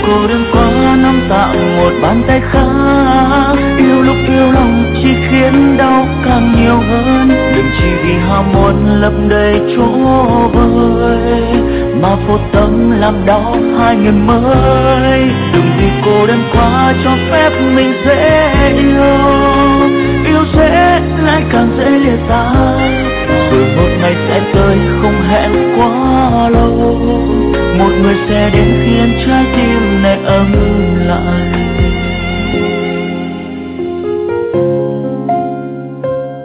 cô đơn quá nắm tạm một bàn tay khác. Yêu lúc yêu lòng chỉ khiến đau càng nhiều hơn. Đừng chỉ vì ham muốn lấp đầy chỗ vơi mà vô tâm làm đau hai người mới. Đừng vì cô đơn quá cho phép mình dễ yêu, yêu dễ lại càng dễ lìa xa. Rồi một ngày sẽ tới không hẹn quá lâu, một người sẽ đến khiến trái tim này ấm lại.